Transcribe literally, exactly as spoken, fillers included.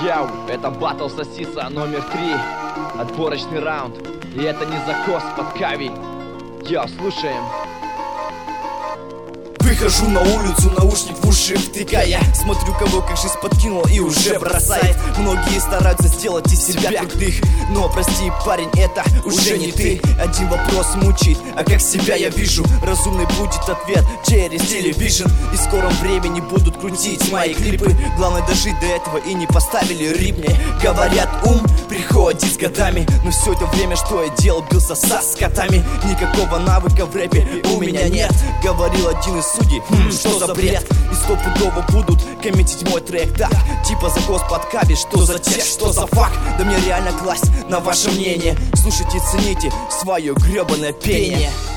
Яу, это батл сосиса номер три. Отборочный раунд. И это не закос под кави. Йо, слушаем. Выхожу на улицу, наушник в уши втыкая. Смотрю, кого как жизнь подкинула и уже бросает. Многие стараются сделать из себя крутых, но прости, парень, это уже не ты. Один вопрос мучает, а как себя я вижу? Разумный будет ответ через телевизион. И в скором времени будут крутить мои клипы. Главное дожить до этого и не поставили ритме. Говорят, ум приходит с годами, но все это время, что я делал, бился со скотами. Никакого навыка в рэпе у меня нет, говорил один из судей. Хм, что за бред? И стопудово будут комментить мой трек так, типа закос под кави, что за текст, что за факт? Да мне реально класть на ваше мнение. Слушайте, цените свое гребаное пение.